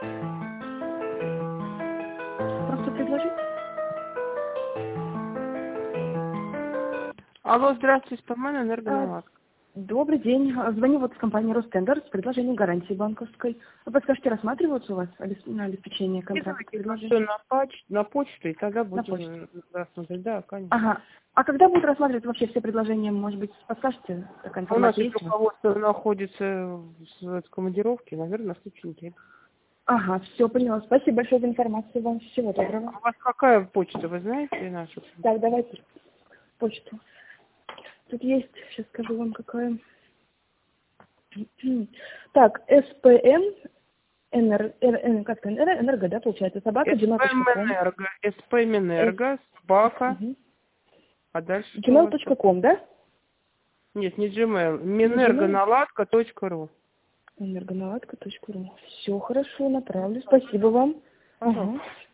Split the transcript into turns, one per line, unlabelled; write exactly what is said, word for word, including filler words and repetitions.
Просто предложить.
Алло, здравствуйте, Спамэн,
А,
Энергоналадка.
Добрый день. А, Звоню вот из компании Ростендер с предложением гарантии банковской. Вы подскажете, рассматриваются у вас обес- на обеспечение контракта
Все
предложений?
на, поч- на почту, и тогда
На почту.
будем рассмотреть. Да, конечно.
Ага. А когда будут рассматривать вообще все предложения, может быть, подскажете, какая
У нас
информация
сейчас
есть у вас?
руководство находится в, в командировке, наверное, на следующей неделе.
Ага, все, поняла. Спасибо большое за информацию. Вам всего доброго.
А у вас какая почта, вы знаете нашу?
Так, давайте почту. Тут есть, сейчас скажу вам, какая. Так, СПМ, НР, р- как то энерго, да, получается, собака, gmail точка ком.
СПМэнерго, СПМэнерго, собака, а дальше что у
gmail
вас?
точка ком, да?
Нет, не Gmail,
Не Gmail?
минэргоналадка точка ру.
энергоналадка точка ру. Все хорошо, направлю. Спасибо вам.
Пожалуйста.
Ага.